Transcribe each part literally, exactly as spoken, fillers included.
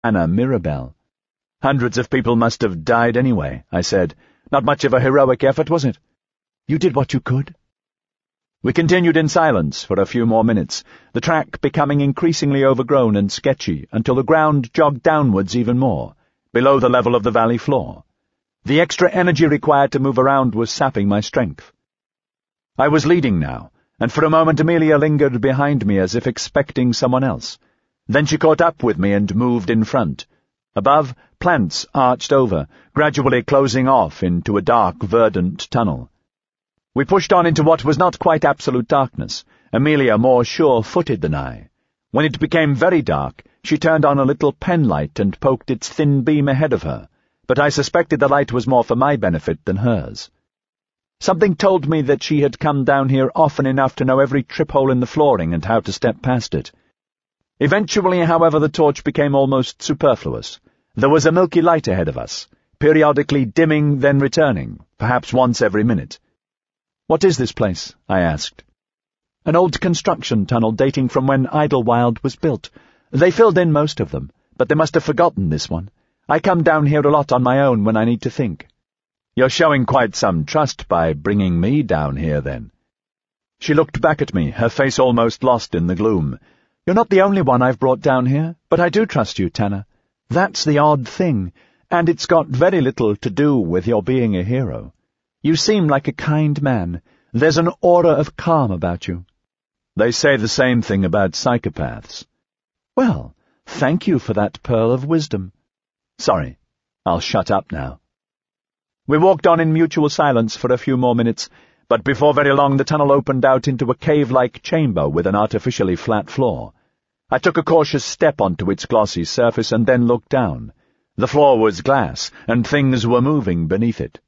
Anna Mirabelle. Hundreds of people must have died anyway, I said. Not much of a heroic effort, was it? You did what you could. We continued in silence for a few more minutes, the track becoming increasingly overgrown and sketchy until the ground jogged downwards even more, below the level of the valley floor. The extra energy required to move around was sapping my strength. I was leading now, and for a moment Amelia lingered behind me as if expecting someone else. Then she caught up with me and moved in front. Above, plants arched over, gradually closing off into a dark, verdant tunnel. We pushed on into what was not quite absolute darkness, Amelia more sure-footed than I. When it became very dark, she turned on a little penlight and poked its thin beam ahead of her, but I suspected the light was more for my benefit than hers. Something told me that she had come down here often enough to know every trip-hole in the flooring and how to step past it. Eventually, however, the torch became almost superfluous. There was a milky light ahead of us, periodically dimming, then returning, perhaps once every minute. "What is this place?" I asked. "An old construction tunnel dating from when Idlewild was built. They filled in most of them, but they must have forgotten this one. I come down here a lot on my own when I need to think." "You're showing quite some trust by bringing me down here, then." She looked back at me, her face almost lost in the gloom. "You're not the only one I've brought down here, but I do trust you, Tanner. That's the odd thing, and it's got very little to do with your being a hero. You seem like a kind man. There's an aura of calm about you." "They say the same thing about psychopaths." "Well, thank you for that pearl of wisdom." "Sorry, I'll shut up now." We walked on in mutual silence for a few more minutes, but before very long the tunnel opened out into a cave-like chamber with an artificially flat floor. I took a cautious step onto its glossy surface and then looked down. The floor was glass, and things were moving beneath it.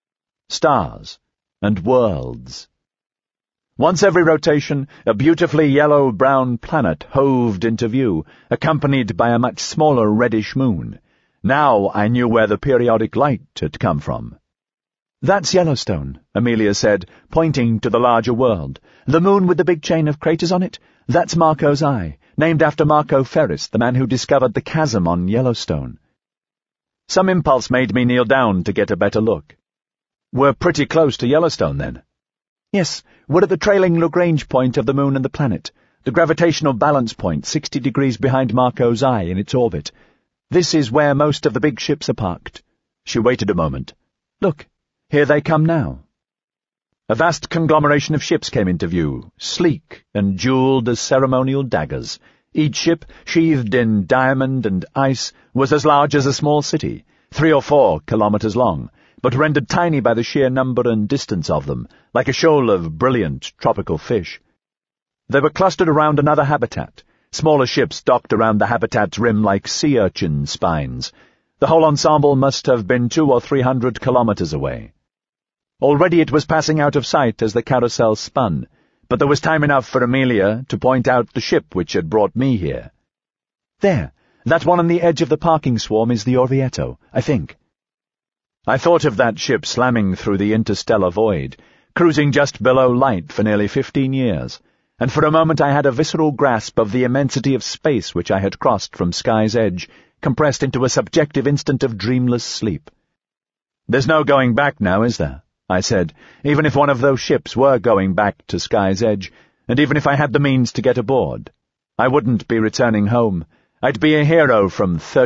Stars and worlds. Once every rotation, a beautifully yellow-brown planet hoved into view, accompanied by a much smaller reddish moon. Now I knew where the periodic light had come from. "That's Yellowstone," Amelia said, pointing to the larger world. "The moon with the big chain of craters on it? That's Marco's Eye, named after Marco Ferris, the man who discovered the chasm on Yellowstone." Some impulse made me kneel down to get a better look. "We're pretty close to Yellowstone, then?" "Yes, we're at the trailing Lagrange point of the moon and the planet, the gravitational balance point sixty degrees behind Marco's Eye in its orbit. This is where most of the big ships are parked." She waited a moment. "Look, here they come now." A vast conglomeration of ships came into view, sleek and jeweled as ceremonial daggers. Each ship, sheathed in diamond and ice, was as large as a small city, three or four kilometers long, but rendered tiny by the sheer number and distance of them, like a shoal of brilliant tropical fish. They were clustered around another habitat. Smaller ships docked around the habitat's rim like sea urchin spines. The whole ensemble must have been two or three hundred kilometers away. Already it was passing out of sight as the carousel spun, but there was time enough for Amelia to point out the ship which had brought me here. "There, that one on the edge of the parking swarm is the Orvieto, I think." I thought of that ship slamming through the interstellar void, cruising just below light for nearly fifteen years, and for a moment I had a visceral grasp of the immensity of space which I had crossed from Sky's Edge, compressed into a subjective instant of dreamless sleep. "There's no going back now, is there?" I said, "even if one of those ships were going back to Sky's Edge, and even if I had the means to get aboard. I wouldn't be returning home. I'd be a hero from thirty